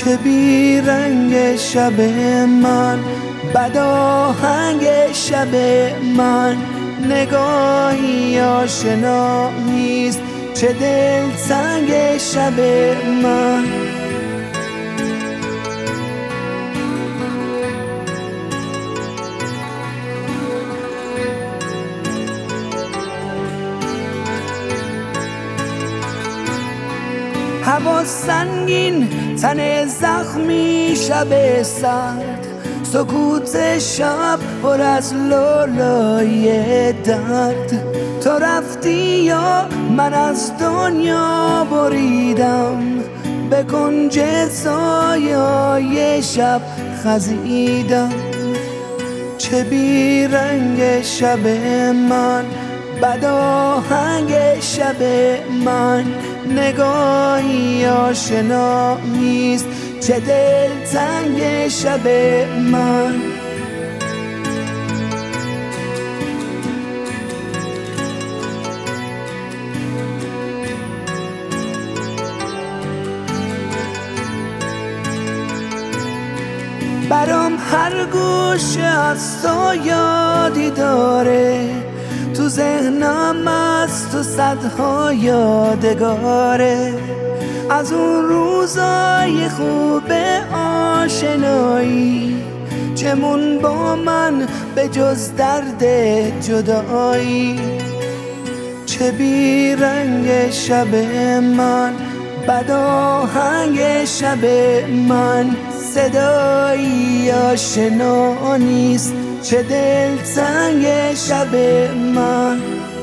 چه بی رنگ شب من، بد آهنگ شب من، نگاهی آشنا نیست، چه دلتنگ شب من. هوا سنگین، تن زخمی، شب سرد، سکوت شب پر از لالای درد. تو رفتی یا من از دنیا بریدم، به کنج سایه‌های شب خزیدم. چه بی رنگ شب من، بد آهنگ شب من، نگاهی آشنا نیست، چه دلتنگ شب من. برام هر گوشه از تو یادی داره، تو ذهنم از تو صدها یادگاره، از اون روزای خوب آشنایی، چمون با من به جز درد جدایی. چه بی رنگ شب من، بد آهنگ شب من، صدایی آشنا نیست، چه دلتنگ شب من.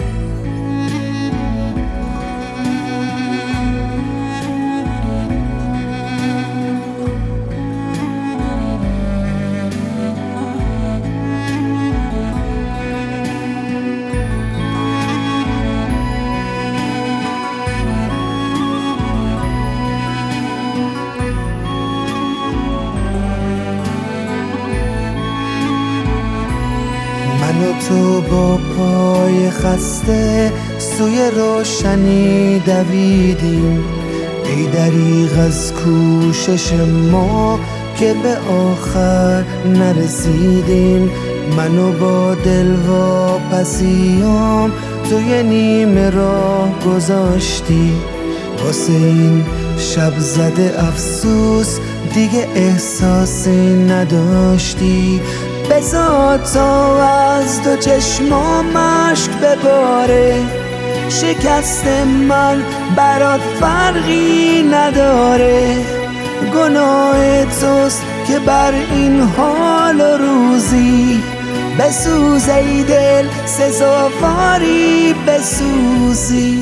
من و تو با پای خسته سوی روشنی دویدیم، ای دریغ از کوشش ما که به آخر نرسیدیم. منو با دل واپسیام توی نیمه راه گذاشتی، واسه این شب زده افسوس دیگه احساسی نداشتی. بذار تا از دو چشمام مشک بباره، شکست من برات فرقی نداره. گناه توست که بر این حال و روزی بسوز ای دل، سزاواری بسوزی.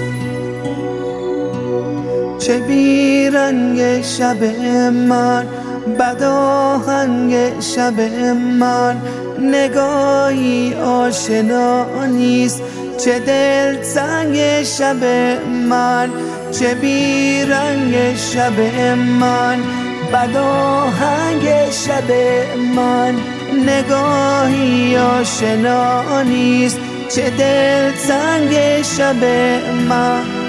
چه بی رنگ شب من، بد آهنگ شب من، نگاهی آشنا نیست، چه دلتنگ شب من. چه بی رنگ شب من، بد آهنگ شب من، نگاهی آشنا نیست، چه دلتنگ شب من.